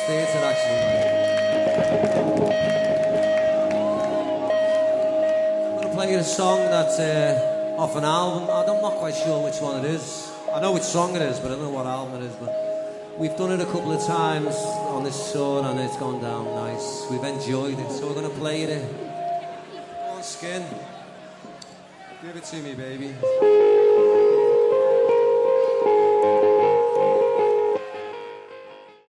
theatre, actually. I'm going to play you a song that's off an album. I'm not quite sure which one it is. I know which song it is, but I don't know what album it is. But we've done it a couple of times on this tour, and it's gone down nice. We've enjoyed it, so we're going to play it. Come on, Skin. Give it to me, baby.